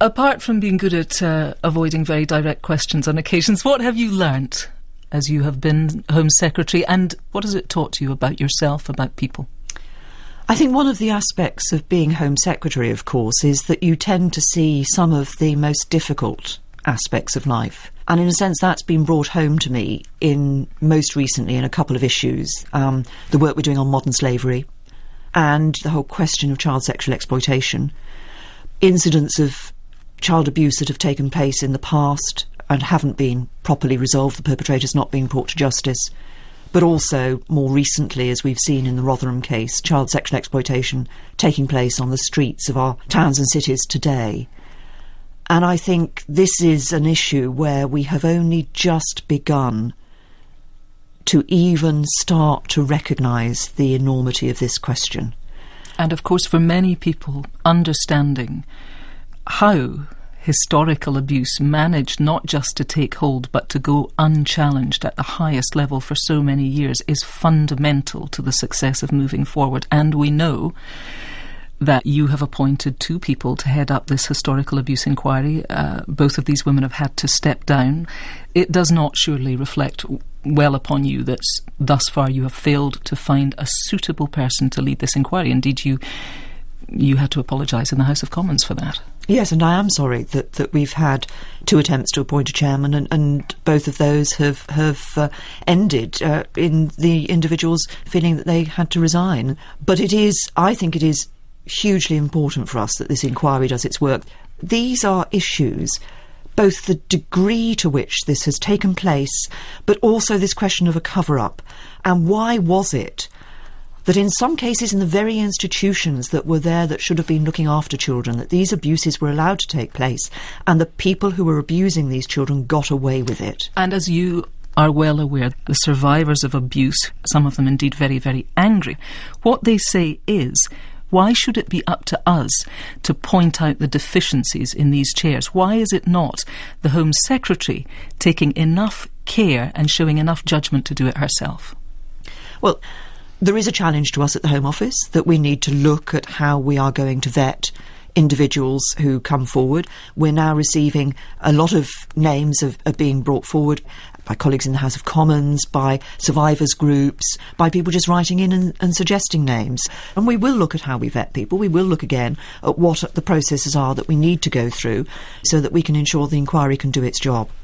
Apart from being good at avoiding very direct questions on occasions, what have you learnt as you have been Home Secretary, and what has it taught you about yourself, about people? I think one of the aspects of being Home Secretary, of course, is that you tend to see some of the most difficult aspects of life. And in a sense, that's been brought home to me most recently in a couple of issues. The work we're doing on modern slavery and the whole question of child sexual exploitation. Incidents of child abuse that have taken place in the past and haven't been properly resolved, the perpetrators not being brought to justice. But also, more recently, as we've seen in the Rotherham case, child sexual exploitation taking place on the streets of our towns and cities today. And I think this is an issue where we have only just begun to even start to recognise the enormity of this question. And of course, for many people, understanding how historical abuse managed not just to take hold but to go unchallenged at the highest level for so many years is fundamental to the success of moving forward. And we know that you have appointed 2 people to head up this historical abuse inquiry. Both of these women have had to step down. It does not surely reflect well upon you that thus far you have failed to find a suitable person to lead this inquiry. Indeed, you had to apologise in the House of Commons for that. Yes, and I am sorry that we've had 2 attempts to appoint a chairman, and both of those have ended in the individuals feeling that they had to resign. But I think it is hugely important for us that this inquiry does its work. These are issues, both the degree to which this has taken place, but also this question of a cover-up. And why was it that in some cases in the very institutions that were there that should have been looking after children, that these abuses were allowed to take place, and the people who were abusing these children got away with it? And as you are well aware, the survivors of abuse, some of them indeed very, very angry, what they say is, why should it be up to us to point out the deficiencies in these chairs? Why is it not the Home Secretary taking enough care and showing enough judgment to do it herself? Well, there is a challenge to us at the Home Office that we need to look at how we are going to vet individuals who come forward. We're now receiving a lot of names of being brought forward by colleagues in the House of Commons, by survivors groups, by people just writing in and suggesting names. And we will look at how we vet people. We will look again at what the processes are that we need to go through so that we can ensure the inquiry can do its job.